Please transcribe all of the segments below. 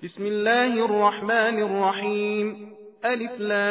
بسم الله الرحمن الرحيم. ألف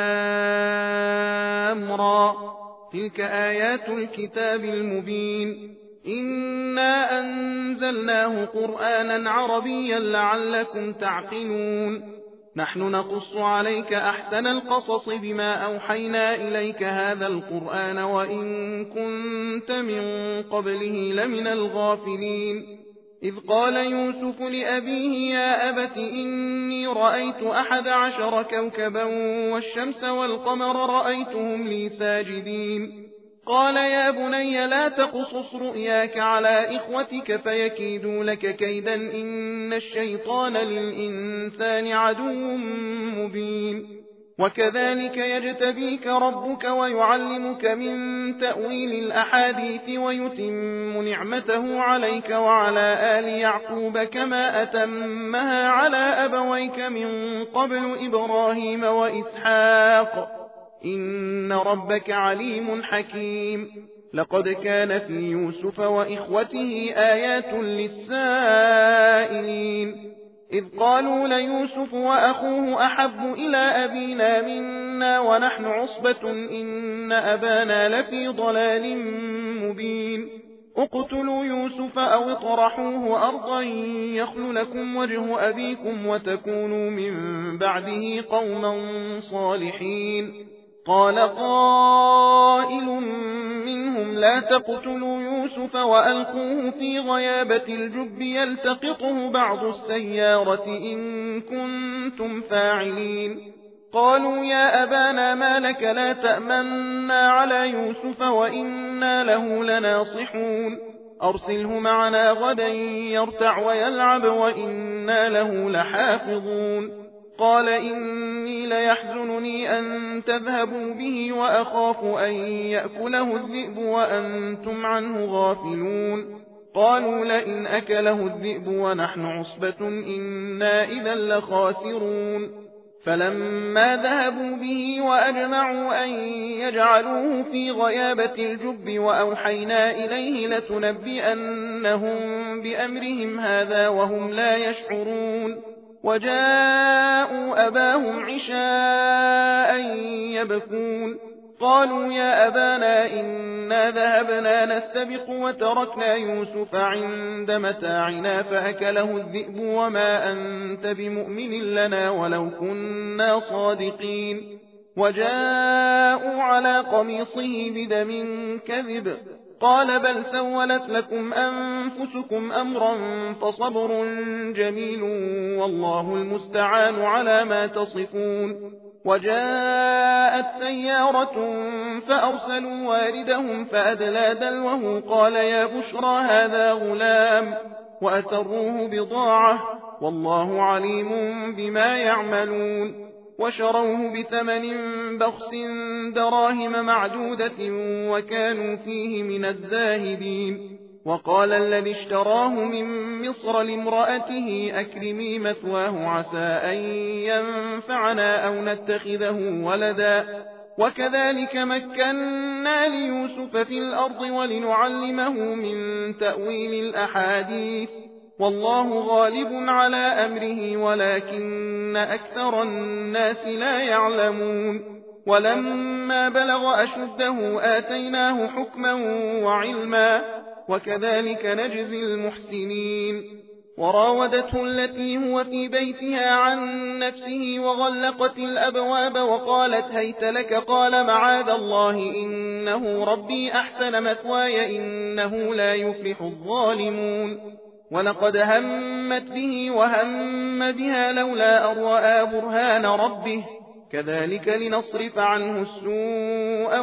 لام را. تلك آيات الكتاب المبين. إنا أنزلناه قرآنا عربيا لعلكم تعقلون. نحن نقص عليك أحسن القصص بما أوحينا إليك هذا القرآن وإن كنت من قبله لمن الغافلين. إذ قال يوسف لأبيه يا أبت إني رأيت 11 كوكبا والشمس والقمر رأيتهم لي ساجدين. قال يا بني لا تقصص رؤياك على إخوتك فيكيدوا لك كيدا إن الشيطان للإنسان عدو مبين. وكذلك يجتبيك ربك ويعلمك من تأويل الأحاديث ويتم نعمته عليك وعلى آل يعقوب كما أتمها على أبويك من قبل إبراهيم وإسحاق إن ربك عليم حكيم. لقد كان في يوسف وإخوته آيات للسائلين إذ قالوا ليوسف وأخوه أحب إلى أبينا منا ونحن عصبة إن أبانا لفي ضلال مبين. اقتلوا يوسف أو اطرحوه أرضا يخل لكم وجه أبيكم وتكونوا من بعده قوما صالحين. قال قائل منهم لا تقتلوا يوسف وألقوه في غيابة الجب يلتقطه بعض السيارة إن كنتم فاعلين. قالوا يا أبانا ما لك لا تأمنا على يوسف وإنا له لناصحون. أرسله معنا غدا يرتع ويلعب وإنا له لحافظون. قال إني ليحزنني أن تذهبوا به وأخاف أن يأكله الذئب وأنتم عنه غافلون. قالوا لئن أكله الذئب ونحن عصبة إنا إذا لخاسرون. فلما ذهبوا به وأجمعوا أن يجعلوه في غيابة الجب وأوحينا إليه لتنبئنهم بأمرهم هذا وهم لا يشعرون. وجاءوا أباهم عشاء يبكون. قالوا يا أبانا إنا ذهبنا نستبق وتركنا يوسف عند متاعنا فأكله الذئب وما أنت بمؤمن لنا ولو كنا صادقين. وجاءوا على قميصه بدم كذب. قال بل سولت لكم أنفسكم أمرا فصبر جميل والله المستعان على ما تصفون. وجاءت سيارة فأرسلوا واردهم فأدلى دلوه قال يا بشرى هذا غلام وأسروه بضاعة والله عليم بما يعملون. وشروه بثمن بخس دراهم معدودة وكانوا فيه من الزاهدين. وقال الذي اشتراه من مصر لامرأته أكرمي مثواه عسى أن ينفعنا أو نتخذه ولدا. وكذلك مكنا ليوسف في الأرض ولنعلمه من تأويل الأحاديث والله غالب على أمره ولكن أكثر الناس لا يعلمون. ولما بلغ أشده آتيناه حكما وعلما وكذلك نجزي المحسنين. وراودته التي هو في بيتها عن نفسه وغلقت الأبواب وقالت هيت لك قال معاذ الله إنه ربي أحسن مثواي إنه لا يفلح الظالمون. ولقد همت به وهم بها لولا أن رأى برهان ربه كذلك لنصرف عنه السوء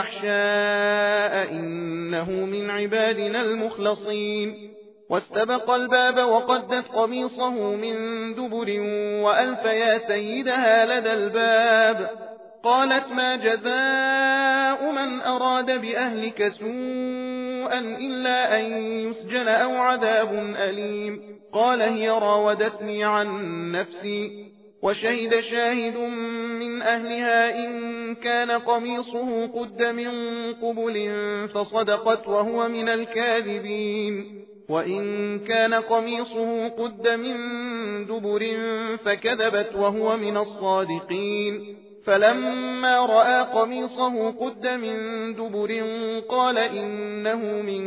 والفحشاء إنه من عبادنا المخلصين. واستبق الباب وقدت قميصه من دبر وألف يا سيدها لدى الباب. قالت ما جزاء من أراد بأهلك سوءا إلا أن يسجن أو عذاب أليم. قال هي راودتني عن نفسي. وشهد شاهد من أهلها إن كان قميصه قد من قبل فصدقت وهو من الكاذبين. وإن كان قميصه قد من دبر فكذبت وهو من الصادقين. فلما رأى قميصه قد من دبر قال إنه من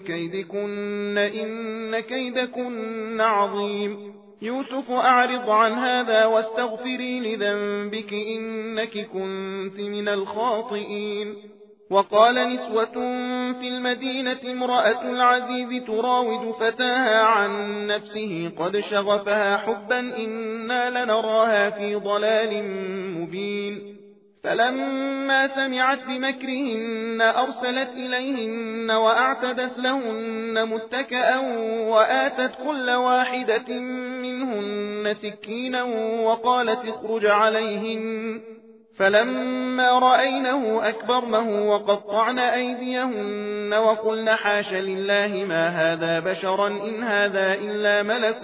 كيدكن إن كيدكن عظيم. يوسف أعرض عن هذا واستغفري لذنبك إنك كنت من الخاطئين. وقال نسوة في المدينة امرأة العزيز تراود فتاها عن نفسه قد شغفها حبا إنا لنراها في ضلال مبين. فلما سمعت بمكرهن أرسلت إليهن وأعتدت لهن متكأ وآتت كل واحدة منهن سكينا وقالت اخرج عليهن. فلما رأينه أكبرنه وقطعن أيديهن وقلن حاش لله ما هذا بشرا إن هذا إلا ملك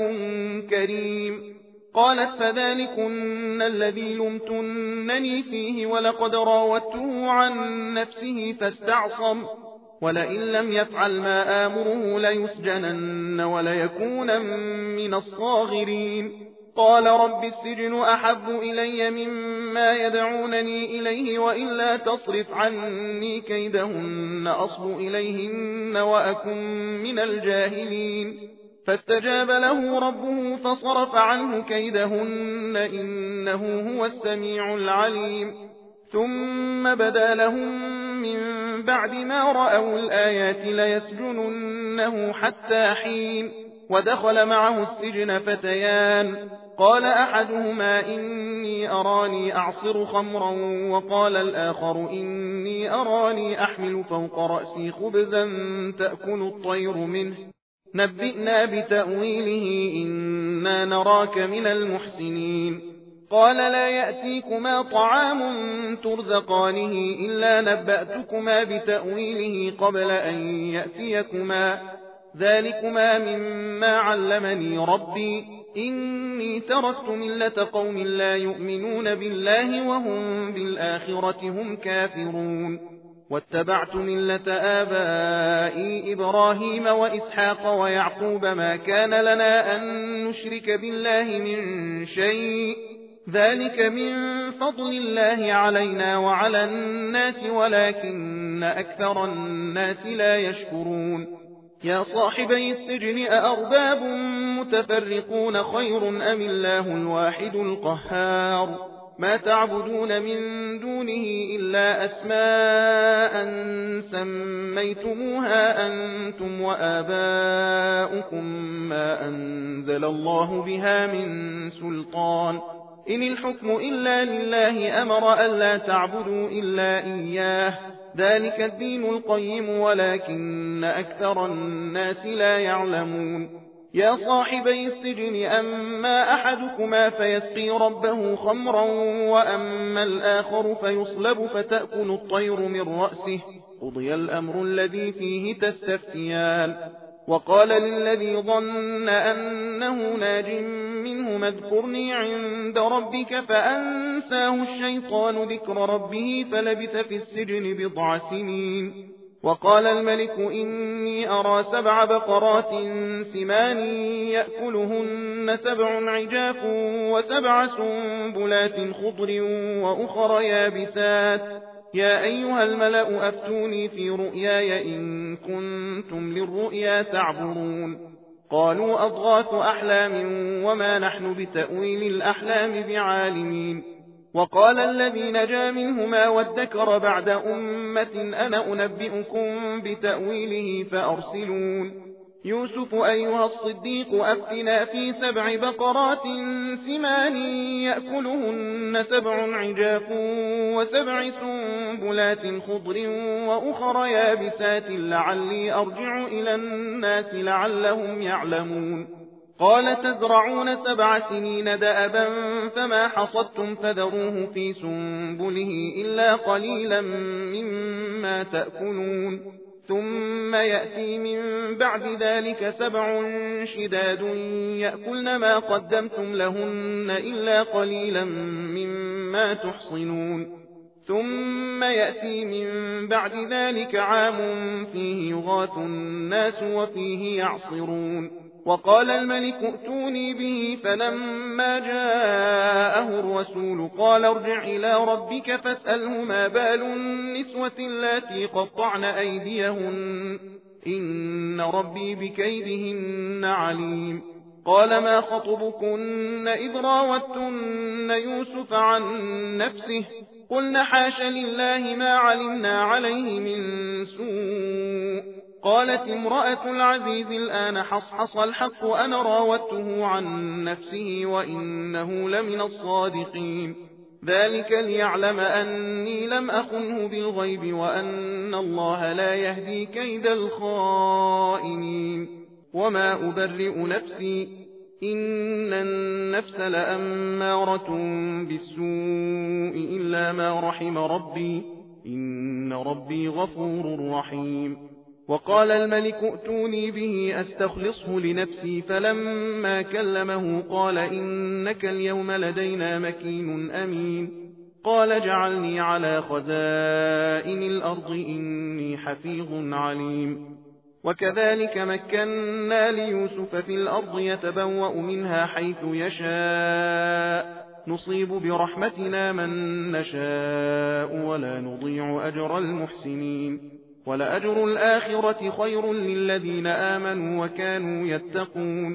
كريم. قالت فذلكن الذي لمتنني فيه ولقد راودته عن نفسه فاستعصم ولئن لم يفعل ما آمره ليسجنن وليكون من الصاغرين. قال رب السجن أحب إلي مما يدعونني إليه وإلا تصرف عني كيدهن أصب إليهن وأكن من الجاهلين. فاستجاب له ربه فصرف عنه كيدهن إنه هو السميع العليم. ثم بدا لهم من بعد ما رأوا الآيات ليسجننه حتى حين. ودخل معه السجن فتيان قال أحدهما إني أراني أعصر خمرا وقال الآخر إني أراني أحمل فوق رأسي خبزا تأكل الطير منه نبئنا بتأويله إنا نراك من المحسنين. قال لا يأتيكما طعام ترزقانه إلا نبأتكما بتأويله قبل أن يأتيكما ذلكما مما علمني ربي إني تركت ملة قوم لا يؤمنون بالله وهم بالآخرة هم كافرون واتبعت ملة آبائي إبراهيم وإسحاق ويعقوب ما كان لنا أن نشرك بالله من شيء ذلك من فضل الله علينا وعلى الناس ولكن أكثر الناس لا يشكرون. يا صاحبي السجن أأرباب متفرقون خير أم الله الواحد القهار ما تعبدون من دونه إلا أسماء سميتموها أنتم وآباؤكم ما أنزل الله بها من سلطان إن الحكم إلا لله أمر ألا تعبدوا إلا إياه ذلك الدين القيم ولكن أكثر الناس لا يعلمون. يا صاحبي السجن أما أحدكما فيسقي ربه خمرا وأما الآخر فيصلب فتأكل الطير من رأسه قضي الأمر الذي فيه تستفتيان. وقال للذي ظن أنه ناج منه اذكرني عند ربك فأنساه الشيطان ذكر ربه فلبث في السجن بضع سنين. وقال الملك إني أرى 7 بقرات سمان يأكلهن 7 عجاف و7 سنبلات خضر وأخر يابسات يا أيها الملأ أفتوني في رؤياي إن كنتم للرؤيا تعبرون. قالوا أضغاث أحلام وما نحن بتأويل الأحلام بعالمين. وقال الذي نجا منهما وادكر بعد أمة أنا أنبئكم بتأويله فأرسلون. يوسف أيها الصديق أفتنا في 7 بقرات سمان يأكلهن 7 عجاف و7 سنبلات خضر وأخر يابسات لعلي أرجع إلى الناس لعلهم يعلمون. قال تزرعون 7 سنين دأبا فما حصدتم فذروه في سنبله إلا قليلا مما تأكلون ثم يأتي من بعد ذلك 7 شداد يأكلن ما قدمتم لهن إلا قليلا مما تحصنون. ثم يأتي من بعد ذلك عام فيه يغاث الناس وفيه يعصرون. وقال الملك ائتوني به، فلما جاءه الرسول قال ارجع إلى ربك فاسأله ما بال النسوة اللاتي قطعن أيديهن إن ربي بكيدهن عليم. قال ما خطبكن إذ راوتن يوسف عن نفسه قلن حاش لله ما علمنا عليه من سوء. قالت امرأة العزيز الآن حصحص الحق أنا راودته عن نفسه وإنه لمن الصادقين. ذلك ليعلم أني لم أخنه بالغيب وأن الله لا يهدي كيد الخائنين. وما أبرئ نفسي إن النفس لأمارة بالسوء إلا ما رحم ربي إن ربي غفور رحيم. وقال الملك ائتوني به أستخلصه لنفسي، فلما كلمه قال إنك اليوم لدينا مكين أمين. قال اجعلني على خزائن الأرض إني حفيظ عليم. وكذلك مكنا ليوسف في الأرض يتبوأ منها حيث يشاء نصيب برحمتنا من نشاء ولا نضيع أجر المحسنين. ولأجر الآخرة خير للذين آمنوا وكانوا يتقون.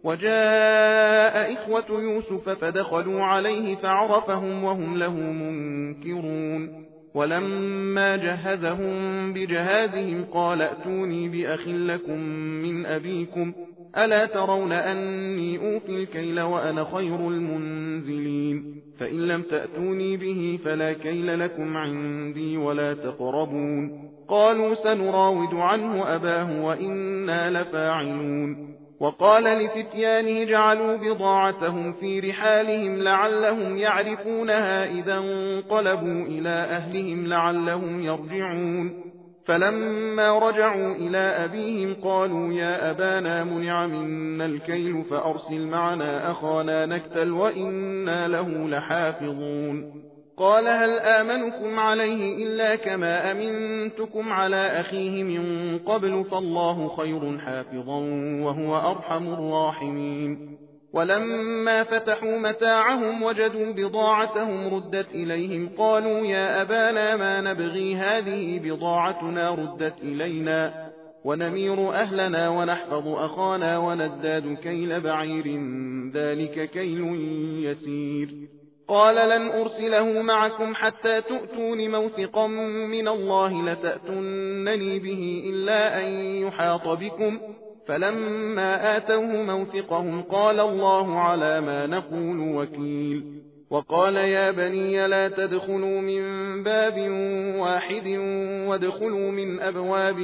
وجاء إخوة يوسف فدخلوا عليه فعرفهم وهم له منكرون. ولما جهزهم بجهازهم قال ائتوني بأخ لكم من أبيكم ألا ترون أني أوفي الكيل وأنا خير المنزلين. فإن لم تأتوني به فلا كيل لكم عندي ولا تقربون. قالوا سنراود عنه أباه وإنا لفاعلون. وقال لفتيانه جعلوا بضاعتهم في رحالهم لعلهم يعرفونها إذا انقلبوا إلى أهلهم لعلهم يرجعون. فلما رجعوا إلى أبيهم قالوا يا أبانا منع منا الكيل فأرسل معنا أخانا نكتل وإنا له لحافظون. قال هل آمنكم عليه إلا كما أمنتكم على أخيه من قبل فالله خير حافظا وهو أرحم الراحمين. ولما فتحوا متاعهم وجدوا بضاعتهم ردت إليهم قالوا يا أبانا ما نبغي هذه بضاعتنا ردت إلينا ونمير أهلنا ونحفظ أخانا ونزداد كيل بعير ذلك كيل يسير. قال لن أرسله معكم حتى تؤتون موثقا من الله لتأتونني به إلا أن يحاط بكم. فلما آتوه موثقهم قال الله على ما نقول وكيل. وقال يا بني لا تدخلوا من باب واحد وادخلوا من أبواب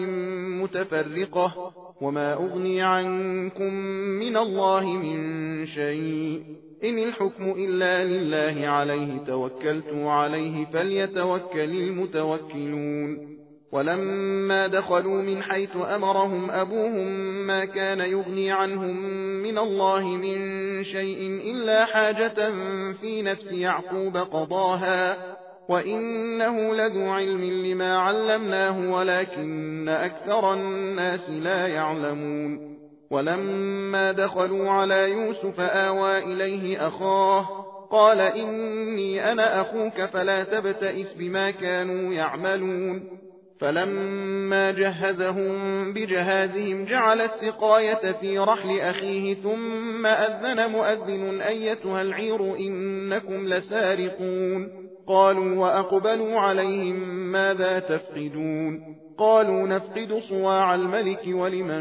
متفرقة وما أغني عنكم من الله من شيء إن الحكم إلا لله عليه توكلت عليه فليتوكل المتوكلون. ولما دخلوا من حيث أمرهم أبوهم ما كان يغني عنهم من الله من شيء إلا حاجة في نفس يعقوب قضاها وإنه لذو علم لما علمناه ولكن أكثر الناس لا يعلمون. ولما دخلوا على يوسف آوى إليه أخاه قال إني أنا أخوك فلا تبتئس بما كانوا يعملون. فلما جهزهم بجهازهم جعل السقاية في رحل أخيه ثم أذن مؤذن أيتها العير إنكم لسارقون. قالوا وأقبلوا عليهم ماذا تفقدون. قالوا نفقد صواع الملك ولمن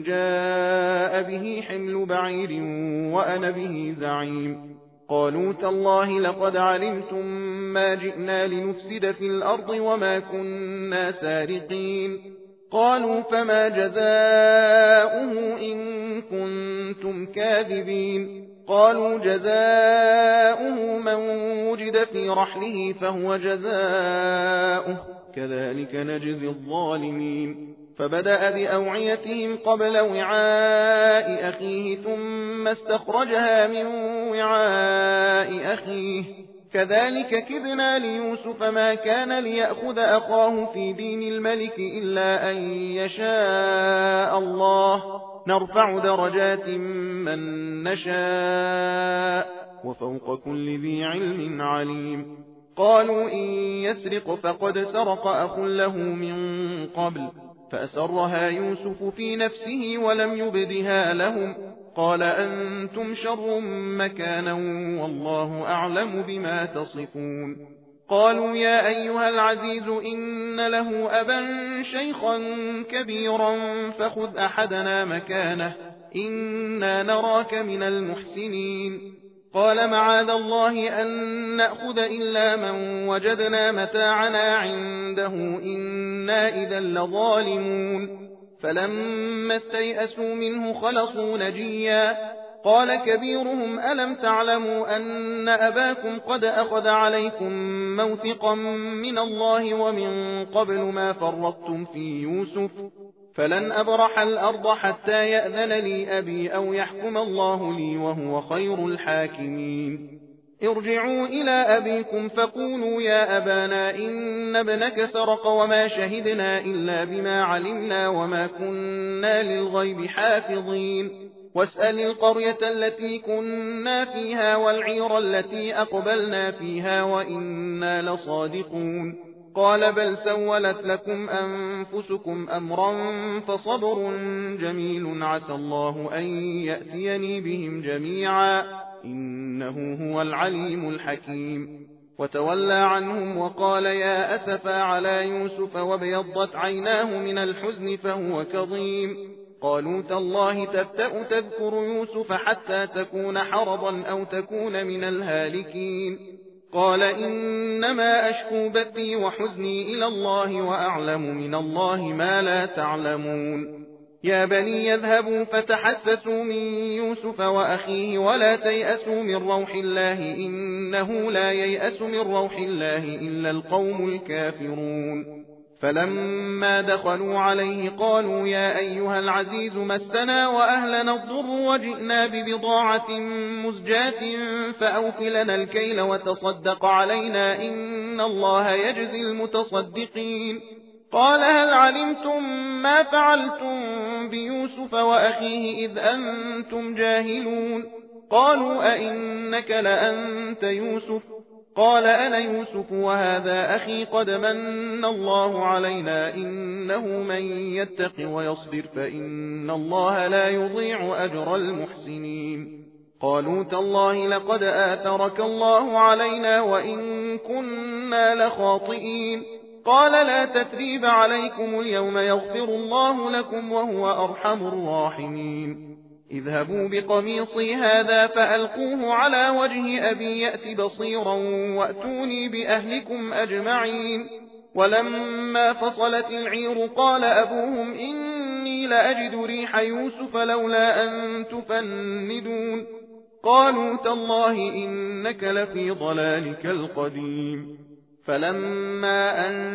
جاء به حمل بعير وأنا به زعيم. قالوا تالله لقد علمتم ما جئنا لنفسد في الأرض وما كنا سارقين. قالوا فما جزاؤه إن كنتم كاذبين. قالوا جزاؤه من وجد في رحله فهو جزاؤه كذلك نجزي الظالمين. فبدأ بأوعيتهم قبل وعاء أخيه ثم استخرجها من وعاء أخيه كذلك كدنا ليوسف ما كان ليأخذ أخاه في دين الملك إلا أن يشاء الله نرفع درجات من نشاء وفوق كل ذي علم عليم قالوا إن يسرق فقد سرق أخ له من قبل فأسرها يوسف في نفسه ولم يبدها لهم قال أنتم شر مكانا والله أعلم بما تصفون قالوا يا أيها العزيز إن له أبا شيخا كبيرا فخذ أحدنا مكانه إنا نراك من المحسنين قال معاذ الله أن نأخذ إلا من وجدنا متاعنا عنده إنا إذا لظالمون فلما استيئسوا منه خلصوا نجيا قال كبيرهم ألم تعلموا أن أباكم قد أخذ عليكم موثقا من الله ومن قبل ما فرطتم في يوسف فلن أبرح الأرض حتى يأذن لي أبي أو يحكم الله لي وهو خير الحاكمين ارجعوا إلى أبيكم فقولوا يا أبانا إن ابنك سرق وما شهدنا إلا بما علمنا وما كنا للغيب حافظين واسأل القرية التي كنا فيها والعير التي أقبلنا فيها وإنا لصادقون قال بل سولت لكم أنفسكم أمرا فصبر جميل عسى الله أن يأتيني بهم جميعا إنه هو العليم الحكيم وتولى عنهم وقال يا أسفا على يوسف وابيضت عيناه من الحزن فهو كظيم قالوا تالله تفتأ تذكر يوسف حتى تكون حرضا أو تكون من الهالكين قال إنما أشكو بثي وحزني إلى الله وأعلم من الله ما لا تعلمون يا بني يذهبوا فتحسسوا من يوسف وأخيه ولا تيأسوا من روح الله إنه لا ييأس من روح الله إلا القوم الكافرون فلما دخلوا عليه قالوا يا أيها العزيز مسنا وأهلنا الضر وجئنا ببضاعة مزجاة فأوفلنا الكيل وتصدق علينا إن الله يجزي المتصدقين قال هل علمتم ما فعلتم بيوسف وأخيه إذ أنتم جاهلون قالوا أئنك لأنت يوسف قال أنا يوسف وهذا أخي قد من الله علينا إنه من يتق ويصبر فإن الله لا يضيع أجر المحسنين قالوا تالله لقد آثرك الله علينا وإن كنا لخاطئين قال لا تثريب عليكم اليوم يغفر الله لكم وهو أرحم الراحمين اذهبوا بقميصي هذا فألقوه على وجه أبي يأت بصيرا وأتوني بأهلكم أجمعين ولما فصلت العير قال أبوهم إني لأجد ريح يوسف لولا أن تفندون قالوا تالله إنك لفي ضلالك القديم فلما أن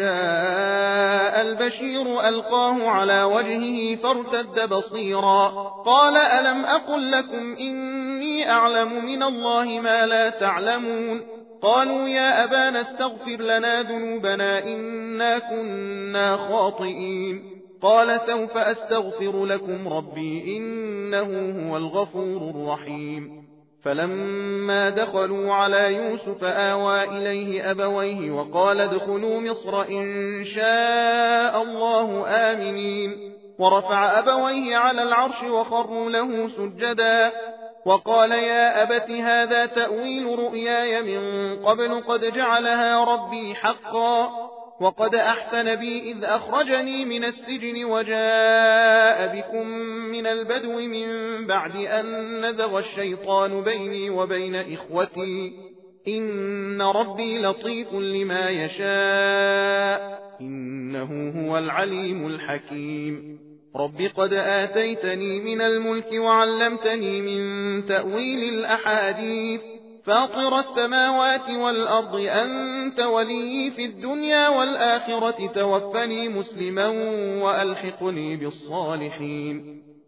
جاء البشير ألقاه على وجهه فارتد بصيرا قال ألم أقل لكم إني أعلم من الله ما لا تعلمون قالوا يا أبانا استغفر لنا ذنوبنا إنا كنا خاطئين قال سوف أستغفر لكم ربي إنه هو الغفور الرحيم فلما دخلوا على يوسف آوى إليه أبويه وقال ادخلوا مصر إن شاء الله آمنين ورفع أبويه على العرش وخروا له سجدا وقال يا أبت هذا تأويل رؤياي من قبل قد جعلها ربي حقا وقد أحسن بي إذ أخرجني من السجن وجاء بكم من البدو من بعد أن نزغ الشيطان بيني وبين إخوتي إن ربي لطيف لما يشاء إنه هو العليم الحكيم رب قد آتيتني من الملك وعلمتني من تأويل الأحاديث فاطر السماوات والأرض أنت ولي في الدنيا والآخرة توفني مسلما وألحقني بالصالحين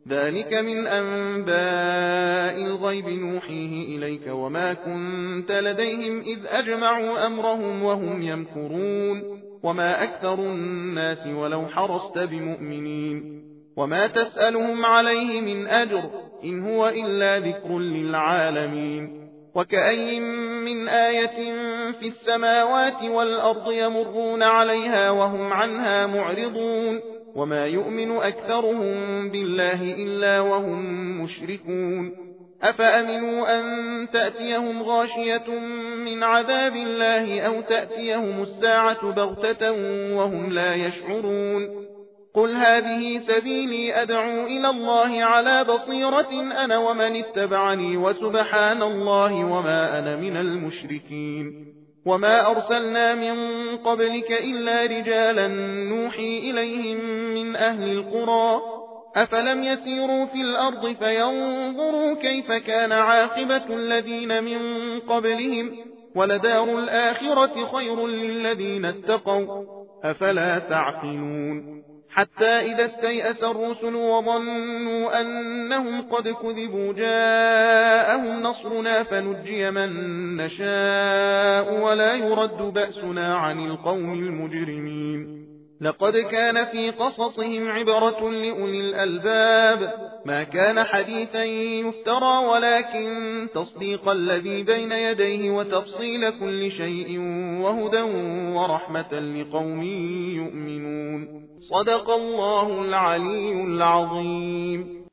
ذلك من أنباء الغيب نوحيه إليك وما كنت لديهم إذ أجمعوا أمرهم وهم يمكرون وما أكثر الناس ولو حرصت بمؤمنين وما تسألهم عليه من أجر إن هو إلا ذكر للعالمين وكأي من آية في السماوات والأرض يمرون عليها وهم عنها معرضون وما يؤمن أكثرهم بالله إلا وهم مشركون أفأمنوا أن تأتيهم غاشية من عذاب الله أو تأتيهم الساعة بغتة وهم لا يشعرون قل هذه سبيلي أدعو إلى الله على بصيرة أنا ومن اتبعني وسبحان الله وما أنا من المشركين وما أرسلنا من قبلك إلا رجالا نوحي إليهم من أهل القرى أفلم يسيروا في الأرض فينظروا كيف كان عاقبة الذين من قبلهم ولدار الآخرة خير للذين اتقوا أفلا تعقلون حتى إذا استيأس الرسل وظنوا أنهم قد كذبوا جاءهم نصرنا فنجي من نشاء ولا يرد بأسنا عن القوم المجرمين لقد كان في قصصهم عبرة لأولي الألباب ما كان حديثا يفترى ولكن تصديق الذي بين يديه وتفصيل كل شيء وهدى ورحمة لقوم يؤمنون صدق الله العلي العظيم.